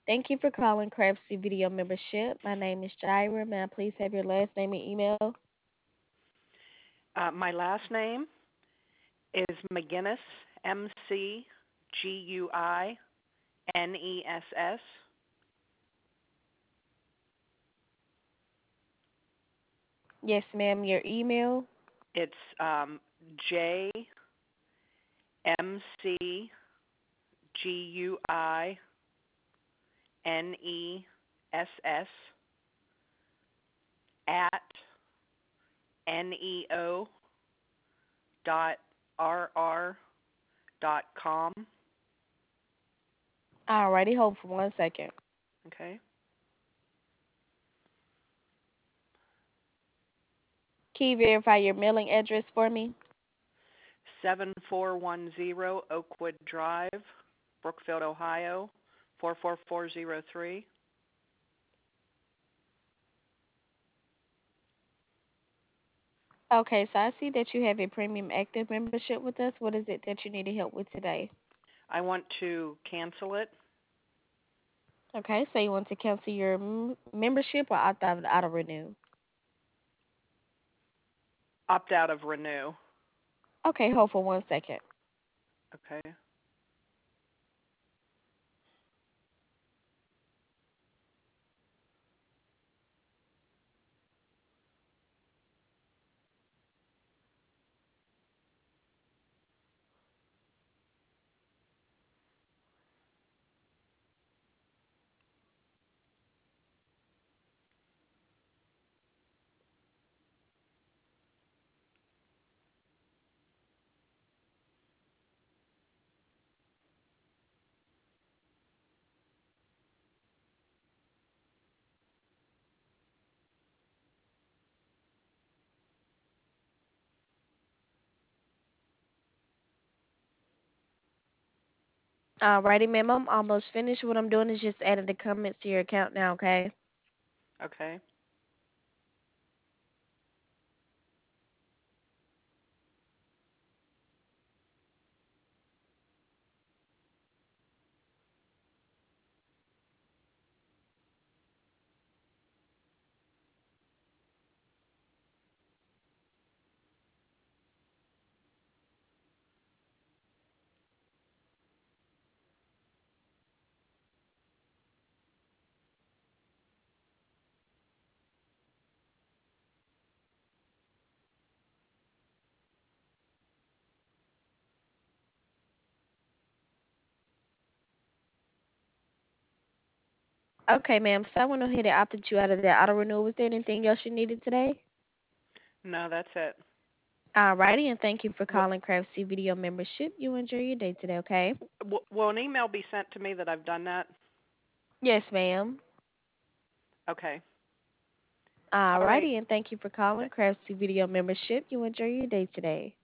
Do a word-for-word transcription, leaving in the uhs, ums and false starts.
Thank you for calling Craftsy Video Membership. My name is Jaira. May I please have your last name and email? Uh, my last name is McGinnis, M C G U I N E S S. Yes, ma'am. Your email? It's um, J M C G U I N E S S at neo dot rr dot com. Alrighty, hold for one second. Okay. Can you verify your mailing address for me? seven four one zero Oakwood Drive, Brookfield, Ohio, four four four zero three. Okay, so I see that you have a premium active membership with us. What is it that you needed help with today? I want to cancel it. Okay, so you want to cancel your m- membership or opt out of auto renew? Opt out of renew. Okay, hold for one second. Okay. Alrighty, ma'am. I'm almost finished. What I'm doing is just adding the comments to your account now, okay? Okay. Okay, ma'am. So I went ahead and opted you out of that auto renewal. Was there anything else you needed today? No, that's it. Alrighty, and thank you for W- calling Craftsy Video Membership. You enjoy your day today, okay? w- will an email be sent to me that I've done that? Yes, ma'am. Okay. All right. Alrighty, and thank you for calling Craftsy Video Membership. You enjoy your day today.